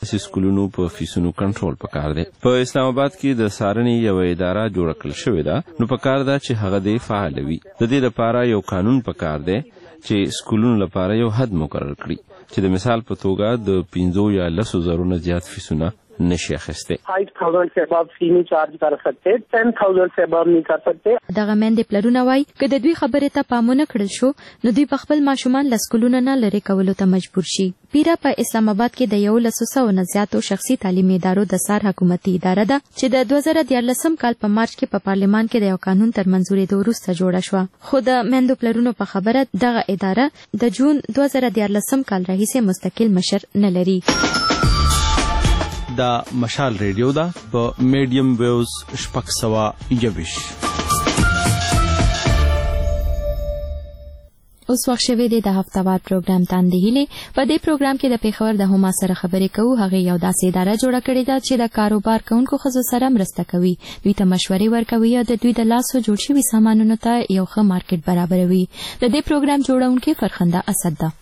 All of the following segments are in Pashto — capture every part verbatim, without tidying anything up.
داسې سکولونو په فیسونو کنټرول پکار دی. په اسلام آباد کې د سارنې یو اداره جوړه کړل شوې ده، نو پکار ده چې هغه دې فعال وي. د دې لپاره یو قانون پکار دی چې سکولونو لپاره یو حد مقرر کړي چې د مثال په توګه د پنځو یا لسو زرو نه زیات فیسونه نشي اخیسته. Five thousand से above fee नहीं charge कर सकते, टेन थाउजेंड से अबव नहीं कर सकते. دغه مېندې پلرونه وایي که د دوی خبرې ته پامونه کړل شو نو دوی په خپل ماشومان له سکولونو نه لرې کولو ته مجبور شي. پیره په اسلام آباد کې د یو لسو سوو نه زیاتو شخصي تعلیمي ادارو د سار حکومتي اداره ده چې د دوه زره دیارلسم کال په مارچ کې په پارلمان کې د یو قانون تر منځورېدو وروسته جوړه شوه. خو د مېندو پلرونو په خبره دغه اداره د جون دوه زره دیارلسم کال راهیسې مستقل مشر نه لري. دا مشال ریډیو دا په میډیم ویوز شپږ سوه یوویش. اوس وخت شوی دی د هفتهوار پروګرام تاندې هیلې. په دې پروګرام کې د پېښور د هما سره خبرې کوو. هغې یو داسې اداره جوړه کړې ده چې د کاروبار کوونکو ښځو سره مرسته کوي، دوی ته مشورې ورکوي او د دوی د لاسو جوړ شوي سامانونو ته یو ښه مارکیټ برابروي. د دې پروګرام جوړونکې فرخنده اسد ده.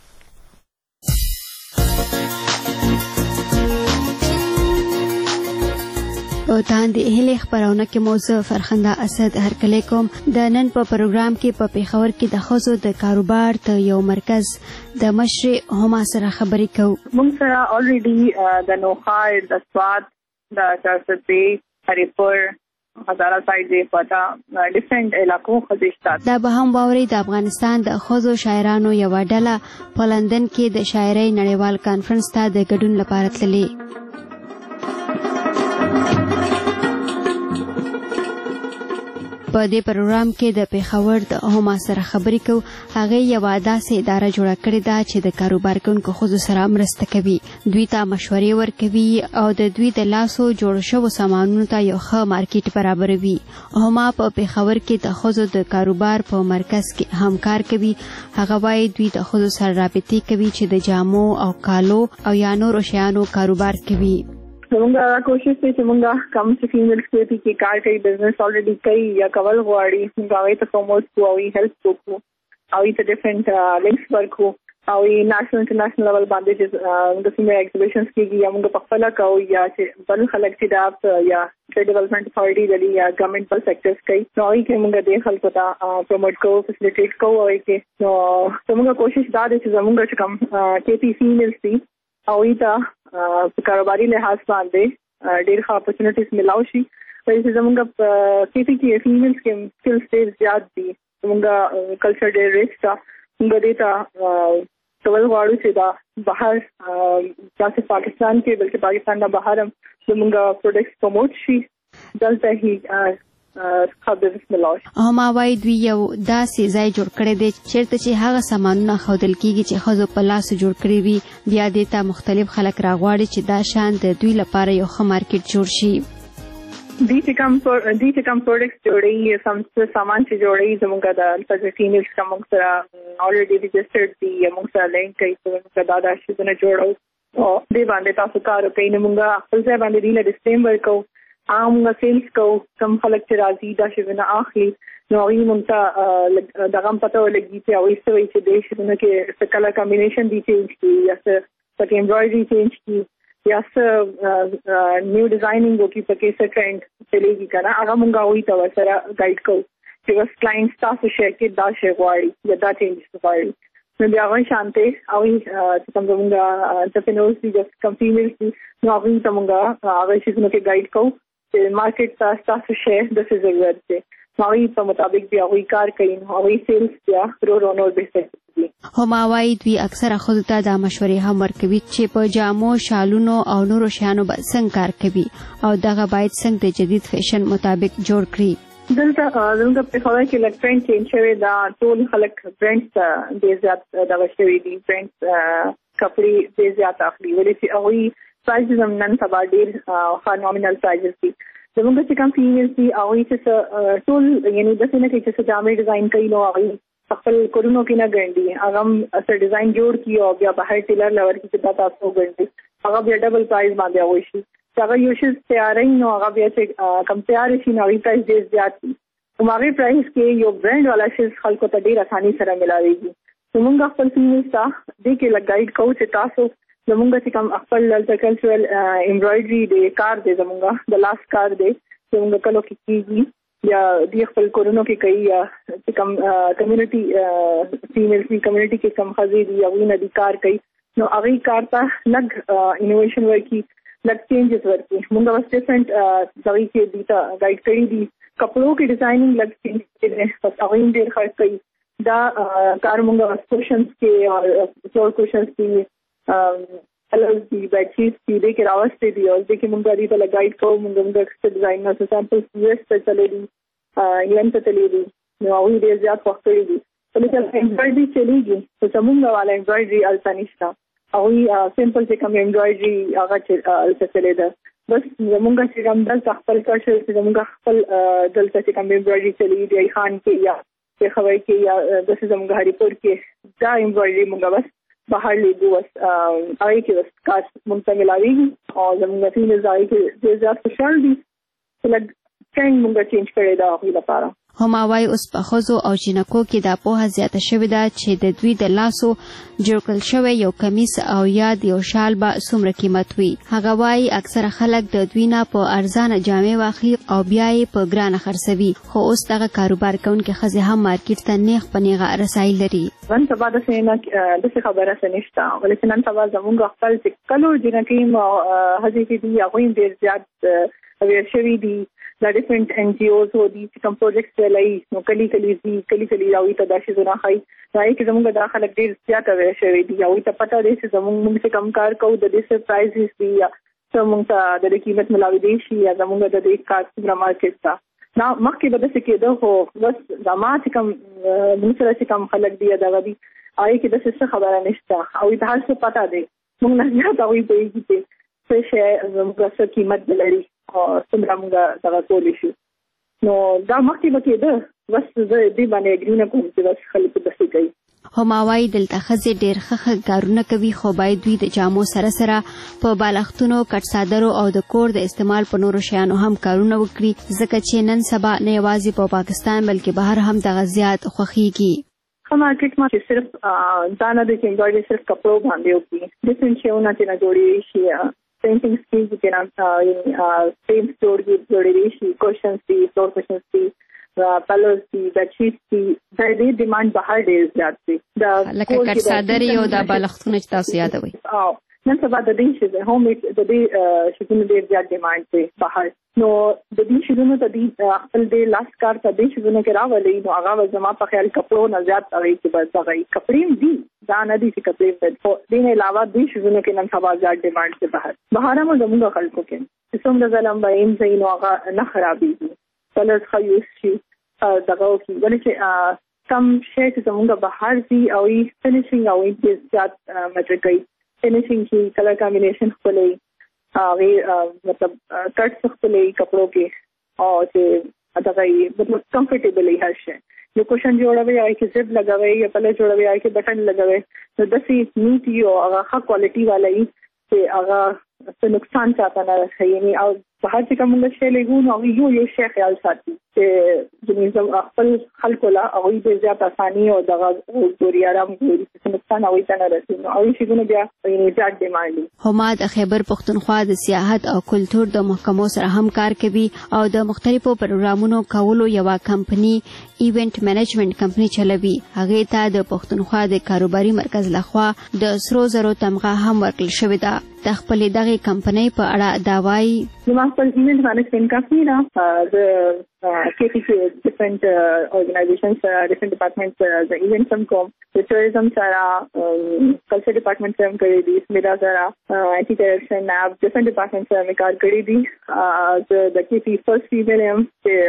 او تاندې هلې خبرونه کې موضوع فرخنده اسد هرکلی کوم. د نن په پروګرام کې په پیښور کې د ښځو د کاروبار ته یو مرکز د مشر هما سره خبرې کوو. موږ سره الریډي د نوخار، د سوات، د چارسدې، هریپور، هزاره سایډ دی پتا ډیفرنٹ علاقو خدشتات. دا به هم واوري د افغانستان د ښځو شاعرانو یو ډله په لندن کې د شاعرۍ نړیوال کانفرنس ته د ګډون لپاره تللي. په دې پروګرام کې د پیښور د هما سره خبرې کوو. هغه یو داسې اداره جوړه کړې ده چې د کاروبار کوونکو ښځو سره مرسته کوي، دوی ته مشورې ورکوي او د دوی د لاسو جوړ شوو سامانونو ته یو ښه مارکیټ برابروي. هما په پیښور کې د ښځو د کاروبار په مرکز کې همکار کوي. هغه وایي دوی د ښځو سره رابطې کوي چې د جامو او کالو او یا نورو شیانو کاروبار کوي. زمونږ کوشش دی چې مونږ کم چې فیمیلز کې کې کار کوي، بزنس الریډي کوي یا کول غواړي، مونږ هغې ته پروموټ کوو او یې هیلپ وکړو او یې ته ډفرنټ لینکس ورکړو او یې نیشنل انټرنیشنل لیول باندې چې موږ څومره ایگزیبیشنز کېږي یا موږ په خپله کوو یا چې بل خلک چې دا یا ټریډ ډیولپمنټ اتھارټي لري یا ګورنمنټ بل سیکټرز کوي نو هغوی کې موږ دې خلکو ته پروموټ کوو، فیسیلیټیټ کوو. هغوی کې نو زموږ کوشش دا دی چې زموږ چې کوم کې پي فیمیلز دي هغوی ته په کاروباري لحاظ باندې ډېر ښه اپورچونیټیز ملاو شي. ولې چې زموږ په کې پي کې فیمیلز کې سکلز ډېر زیات دي، زموږ کلچر ډېر ریچ ده. موږ دې ته کول غواړو چې دا بهر داسې پاکستان کې بلکې پاکستان نه بهر هم زموږ پروډکټس پروموټ شي. دلته هی هما وایي دوی یو داسې ځای جوړ کړی دی چېرته چې هغه سامانونه ښودل کېږي چې ښځو په لاسو جوړ کړي وي. بیا دې ته مختلف خلک راغواړي چې دا شان د دوی لپاره یو ښه مارکیټ جوړ شي. دوی چې کوم دوی چې کوم پروډکټس جوړوي، سم سامان چې جوړوي، زموږ د فیمیلز که موږ سره الریډي رجسټرډ دي یا موږ سره لینک کوي چې موږ دا دا شیزونه جوړو او دې باندې تاسو کار وکړئ. نو موږ خپل ځای باندې دوی له ډسپلیم ورکوو، عام سیلز کوو، کم خلک چې راځي دا شیزونه اخلي نو هغوی موږ ته دغه هم پته ولګي چې هغوی څه وایي چې دې شیزونه کې څه کلر کمبینیشن دي چینج کړي یا څه پکې امبرایډري چینج کړي یا څه نیو ډیزایننګ وکړي، پکې څه ټرینډ چلېږي که نه، هغه موږ هغوی ته ورسره ګایډ کوو چې بس کلاینټس تاسو شی کې دا شی غواړي یا دا چینجز غواړي. نو بیا هغوی شانتې هغوی چې کوم زموږ انټرپرینورز دي چې کوم فیمیلز دي نو هغوی ته موږ هغه شیزونو کې ګایډ کوو چې مارکیټ ته ستاسو شی داسې ضرورت دی. هغوی په مطابق بیا هغوی کار کوي، هغوی سیلز بیا رو رو نور بهتر کوي. هما وایي دوی اکثره ښځو ته دا مشورې هم ورکوي چې په جامو، شالونو او نورو شیانو به څنګه کار کوي او دغه باید څنګه د جدید فیشن مطابق جوړ کړي. دلته زموږ په خبره کې لږ ټرینډ چینج شوی دا، ټول خلک برانډز ته ډېر زیات دغه شوي دي، برانډز کپړې ډېر زیات اخلي ولې چې هغوی پرایزز هم نن سبا ډېر ښه نامینل پرایزز دي. زموږ چې کوم فیمیلز دي هغوی چې ټول یعنې داسې نه کوي چې څه جامې ډیزاین کوي نو هغوی خپل کورونو کې نه ګنډي، هغه هم څه ډیزاین جوړ کړي او بیا بهر ټیلر له ورکړي چې دا تاسو وګنډي، هغه بیا ډبل پرایز باندې هغوی شي. چې هغه یو شی تیاروي نو هغه بیا چې کم تیار شي نو هغوی پرایز ډېر زیات وي. هماغې پرایز کې یو برانډ والا شی خلکو ته ډېر اساني سره ملاویږي. نو موږ خپل فیمیلز ته دې کې لږ ګایډ کوو چې تاسو زمونږ چې کوم خپل دلته کلچرل امبرایډري دی کار دی زمونږ د لاس کار دی زمونږ کلو کې کیږي یا د خپل کورونو کې کوي یا چې کوم کمیونټي فیمیلز دی کمیونټي کې کوم خزي دی او نه دی کار کوي نو هغه کار ته لګ انوویشن ورکی لګ چینجز ورکی موږ واس ډیفرنٹ ځای کې دیتا گائیډ کړی دي کپړو کې ډیزاینینګ لګ چینج دی پس هغه ډیر خرڅ کوي دا کار موږ واس کوشنز کې او فلور کوشنز کې کلرز دی بیڈ شیټس دی د کې راوستي دي او د کې موږ دې ته لګایډ کوو موږ موږ ډیزاین نو سامپلز یو اس ته چلے دي یو ته چلے دي نو هغه ډیر زیات وخت کړی دي په لکه امبرایډري چلیږي په زمونږ والا امبرایډري التنیشتا او سمپل چې کوم امبرایډري هغه چې چلے ده بس زمونږ چې کوم دل خپل کار چې زمونږ خپل دل چې کوم امبرایډري چلی دی خان کې یا په خوي کې یا د زمونږ هری پور کې دا امبرایډري موږ بس بهر لیدو وس آی کې وس کار مونږ ته ملاوي او زمونږ فیمل ځای کې ډېر زیات خوشحال دي چې لږ څنګه موږ چینج کړی دا خو لپاره هماوای اوس په خوځو او جنکو کې د پوهه زیاته شوې ده چې د دوی د لاسو جوړ کړل شوی یو کمیس او یا د یو شال به څومره قیمت وي هغه وایي اکثره خلک د دوی نه په ارزانه جامې واخلي او بیا یې په ګرانه خرڅوي خو اوس دغه کاروبار کوونکې ښځې هم مارکیټ ته نیغ په نیغه رسایي لري نن سبا داسې نه داسې خبره څه نشته ولې نن سبا زموږ خپل چې کلو جنکې هغې چې دي هغوی ډېر زیات اویر شوي دي دا ډیفرنٹ این جی اوز هو دي چې کوم پروجیکټس چلایي نو کلی کلی دي کلی کلی راوي ته دا شي زونه خای راي کې زموږ دا خلک ډیر زیات اویر شوي دي او ته پته دی چې زموږ موږ چې کم کار کوو د دې سرپرایزز دي یا زموږ ته د قیمت ملاوي دي شي یا زموږ د دې کار څخه مارکیټ تا نو مخکې به د څه کېده هو بس دا ما چې کم موږ سره چې کم خلک دي دا غوي آی کې د څه خبره نشته او د هر څه پته دی موږ نه زیات اوی په کې څه شي زموږ څه قیمت لري او څومره موږ دا کولی شو نو دا مخکې به کېده بس زه دې باندې اګری نه کوم چې بس خلک داسې کوي هماوای دلته ښځې ډېر ښه ښه کارونه کوي خو باید دوی د جامو سره سره په بالښتونو کټ څادرو او د کور د استعمال په نورو شیانو هم کارونه وکړي ځکه چې نن سبا نه یوازې په پاکستان بلکې بهر هم دغه زیات خوښیږي ښه مارکیټ ما چې صرف دا نه دی چې امبرایډري صرف کپړو باندې وکړي ډیفرنٹ شیونه چې نه جوړېږي شي पेंटिंग स्किल्स के नाम फ्रेम स्टोर की जोड़ी शी क्वेश्चंस थी फ्लोर क्वेश्चंस थी कलर्स थी बेडशीट्स थी د دې ډیماند بهر ډیر زیات دی دا لکه کټ صادر یو د بالښتونو چې تاسو یادوي او نن سبا د دې چې هوم میډ د دې شګونو ډیر زیات ډیماند دی بهر نو د دې شګونو ته د خپل د لاس کار ته د شګونو کې راولي نو هغه زما په خیال کپړو نه زیات هغه کې بس هغه کپړې دي دا نه دي چې کپړې په دې نه علاوه د شګونو کې نن سبا زیات ډیماند دی بهر بهر هم زموږ خلکو کې څومره ځلم به ایم زین او هغه نه خرابېږي کلرز خیوس شي دغه کې ولې چې کم شی چې زموږ بهر دي او یې فینیشینګ او یې زیات مټر کوي فینیشینګ کې کلر کمبینیشن خپلې هغه مطلب کټ خپلې کپړو کې او چې دغه مطلب کمفورټیبل هر شی یو کوشن جوړوي او کې زب لګوي یا پله جوړوي او کې بٹن لګوي نو داسې نیټ یو هغه ښه کوالټي والا یې چې هغه څه نقصان چاته نه رسوي یعنی او بهر چې کوم شی لګو نو یو یو شی خیال ساتي چې د خپل خلکو لا او دې زیات اساني او دغه ګوري آرام ګوري چې نقصان او ته نه رسي نو او شي ګونه بیا یعنی زیات ډیماند هما د خیبر پښتونخوا د سیاحت او کلچر د محکمو سره هم کار کوي او د مختلفو پروګرامونو کولو یو کمپنی ایونت منیجمنت کمپنی چلوي هغه ته د پښتونخوا د کاروباري مرکز لخوا د سرو زرو تمغه هم ورکړل شوې ده د خپل دغه کمپنی په اړه دا وایي زما خپل ایونت منیجمنت کمپنی ده د K P C different uh, organizations, uh, different departments, uh, the events हम को, the tourism सारा, um, culture department से हम करी दी, मेरा सारा anti-terrorism lab, different departments से हमें कार करी दी, the the K P first female हम से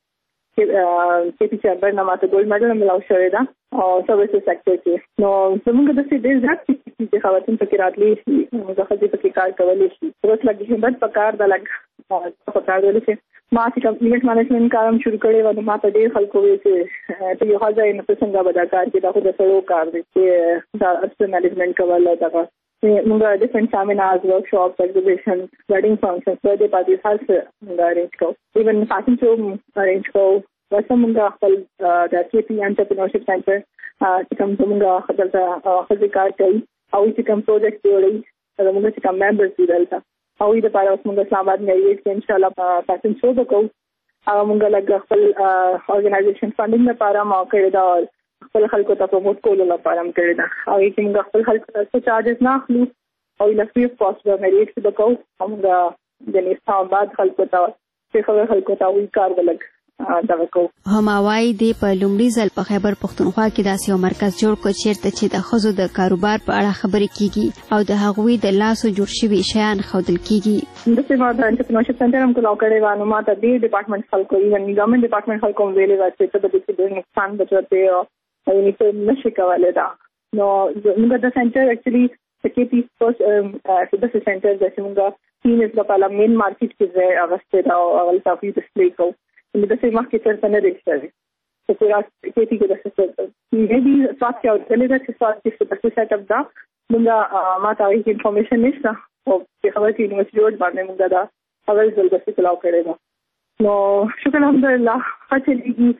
K P chamber ना मात्र gold medal हम लाओ शरे दा, और services sector के, no समूह का दस्ते देश जात की की खवातीन पकी रात ली शी, मुझे पकी कार कवली शी, बस लगी है बस पकार दा लग, पकार वाले से ما چې ایونت منیجمنت کارم شروع کړی و نو ما ته ډېر خلکو وی چې ته یو ځای نه څنګه به دا کار کې دا خو د سړو کار دی چې دا ارت منیجمنت کول او دا موږ ډیفرنٹ سیمینارز ورکشاپس ایگزیبیشن ویډینګ فنکشنز برډے پارټیز هر څه موږ ارینج کوو ایون فیشن شو ارینج کوو وسه موږ خپل د کې پی انټرپرینورشپ سنټر چې کوم موږ خپل ځکار کوي او چې کوم پروجیکټ جوړي زموږ چې کوم ممبرز دي دلته او د پاره اوس موږ اسلام آباد کې ان شاء الله پاتن شو وکړو هغه موږ لږ خپل اورګنایزیشن فاندینګ لپاره ما کړی دا خپل خلکو ته پروموټ کولو لپاره هم کړی دا او چې موږ خپل خلکو ته چارجز نه اخلو او له فری کاست ورنریټ څخه وکړو موږ د اسلام آباد خلکو ته چې خبر خلکو ته وی کار ولګ دا وکړو هماوای دی په لومړي ځل په خیبر پښتونخوا کې داسې یو مرکز جوړ کړ چیرته چې د ښځو د کاروبار په اړه خبرې کیږي او د هغوی د لاسو جوړ شوي شیان ښودل کیږي د سیمه د انټرپرینورشپ سنټر هم کولاو کړی و نو ما ته د ډپارټمنټ خلکو ایون ګورنمنت ډپارټمنټ خلکو ویلې و چې د دې د نقصان بچوته او یې په نشي کولای دا نو موږ د سنټر اکچولی د کې پی فرست د سنټر د څنګه سینز په پالا مین مارکیټ کې ځای اغسته دا او ول تاسو ډسپلی کو نو د سیمه کې تر څنګه ريښتیا څه پورا کې پی کې د سنټر مې سات کې او تللی دا چې سات کې په سیټ اپ دا موږ ما ته هیڅ انفارمیشن نشته او په خبره کې نو چې باندې موږ دا اول ځل د کولاو کړی دا نو شکر الحمدلله فاصله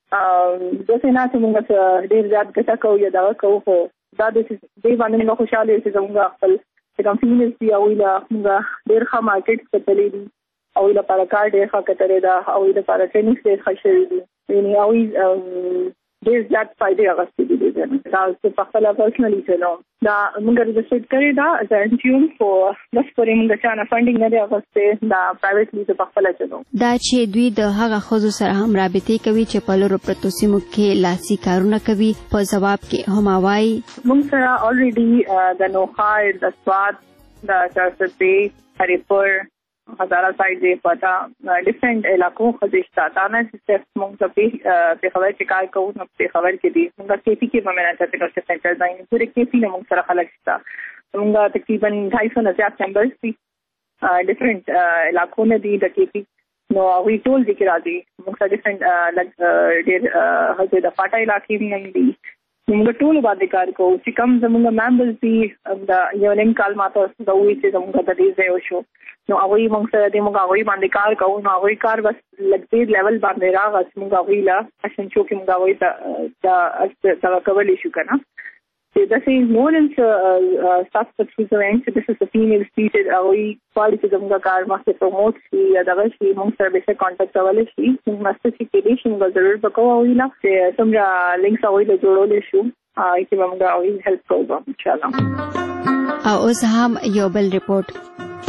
د سینا چې موږ ډېر زیات ګټه کوو یا دا کوو خو دا د دې باندې موږ خوشاله یو چې موږ خپل کمپنیز دی او لا موږ ډېر ښه مارکیټ کتلې دي او لا پر کار ډېر ښه کتلې دا او د پر ټریننګ ډېر ښه شوی دي یعنی او ډېر زیات فائدې اغستې دي دا چې په خپل پرسنلی چلو دا موږ رجسټر کړی دا as an انټیوم فور بس پرې موږ چانه فاندینګ نه دی اغستې دا پرایویټلی په خپل چلو دا چې دوی د هغه ښځو سره هم رابطې کوي چې په لورو پرتو سیمو کې لاسي کارونه کوي په جواب کې هم وایي موږ سره الریډي د نوخار د سواد د چارسپې هریپور هزاره سایډ دی پتا ډیفرنٹ علاقو خدشتا تا نه چې موږ په په خبر چې کار کوو نو په خبر کې دي موږ کې پی کې باندې چې تاسو سنټر ځای نه پورې کې پی نه موږ سره خلک شتا موږ تقریبا ढाई सौ نه زیات چمبرز دي ډیفرنٹ علاقو نه دي د کې پی نو وی ټول دي کې راځي موږ سره ډیفرنٹ لګ ډېر هغه د پټای علاقې نه دي موږ ټول باندې کار کوو چې کوم زموږ ممبرز دي دا یو لنک کال ماته دا وی چې زموږ د دې ځای شو نو هغه موږ سره د موږ هغه باندې کار کوو نو هغه کار بس لګې لیول باندې راغس موږ هغه لا عشان چې موږ هغه دا دا کولای شو کنه چې دا سي مورن سټاف سبسکرایبرز چې this is the female seated هغه پالیسي زموږ کار مخه پروموټ شي یا دا شي موږ سره به کانټاکټ کولای شي موږ مستې کې دې موږ ضرور وکړو او لا چې څنګه لینکس هغه له جوړول شو چې موږ هغه هیلپ کوو ان شاء الله او اوس هم یو بل ریپورت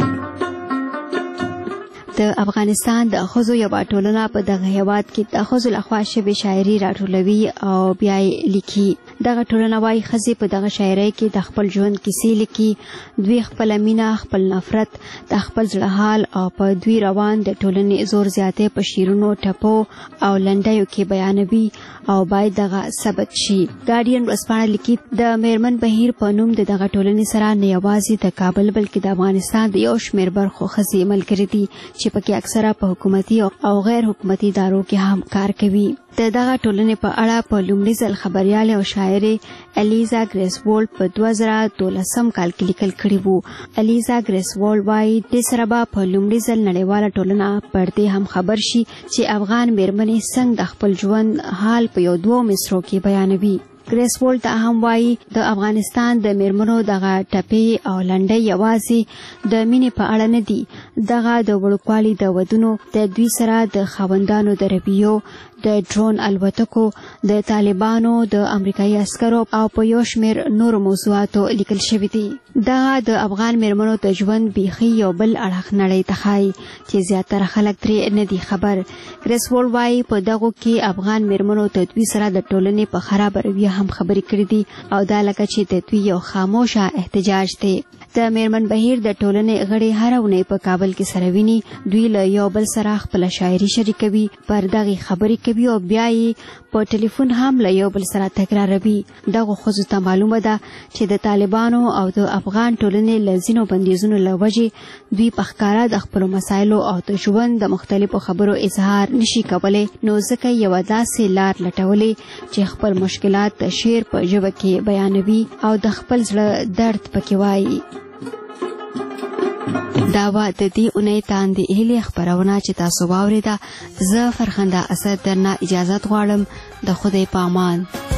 د افغانستان د ښځو یو ټولنه په دغه هیواد کې د ښځو لخوا شوې شاعري راټولوي او بیا یې لیکي دغه ټولنه وايي ښځې په دغه شاعرۍ کې د خپل ژوند کیسې لیکي دوی خپل مینه خپل نفرت د خپل زړه حال او په دوی روان د ټولنې زور زیاتې په شیرونو ټپو او لنډیو کې بیانوي او باید دغه ثبت شي ګارډین ورځپاڼه لیکي د میرمن بهیر په نوم د دغه ټولنې سره نه یوازې د کابل بلکې د افغانستان د یو شمېر برخو ښځې ملګرې دي چې پکې اکثره په حکومتي او غیر حکومتي ادارو کې هم کار کوي د دغه ټولنې په اړه په لومړي ځل خبريال او شاعره الیزا ګریسوولډ په دوه زره دولسم کال کې لیکل کړي وو الیزا ګریسوولډ وايي د سره به په لومړي ځل نړیواله ټولنه پر دې هم خبر شي چې افغان میرمنې څنګه د خپل ژوند حال په یو دوه مصرو کې بیانوي ګریسوولډ ته هم وايي د افغانستان د میرمنو دغه ټپې او لنډۍ یوازې د مینې په اړه نه دي دغه د وړوکوالي د ودونو د دوی سره د خاوندانو د رویو د ډرون الوتکو د طالبانو د امریکایي عسکرو او په یو شمېر نورو موضوعاتو لیکل شوي دي دغه د افغان میرمنو د ژوند بیخي یو بل اړخ نړۍ ته ښایي چې زیاتره خلک ترې نه دي خبر ګریسوولډ وايي په دغو کې افغان میرمنو د دوی سره د ټولنې په خراب رویه هم خبرې کړې دي او دا لکه چې د دوی یو خاموشه احتجاج دی د میرمن بهیر د ټولنې غړي هر اونۍ په کابل کې سره ویني دوی له یو بل سره خپل شاعري شریکوي پر دغه خبرې کوي او بیا یې په ټلیفون هم له یو بل سره تکراروي دغه ښځو ته معلومه ده چې د طالبانو او د افغان ټولنې له ځینو بندیزونو له وجې دوی په ښکاره د خپلو مسایلو او د ژوند د مختلفو خبرو اظهار نشي کولی نو ځکه یوه داسې لار لټولې چې خپل مشکلات د شعر په ژبه کې بیانوي او د خپل زړه درد پکې وایي دا و د دې اونۍ تاندې هیلې خپرونه چې تاسو واورېده زه فرخنده اسد درنه اجازت غواړم د خدای په امان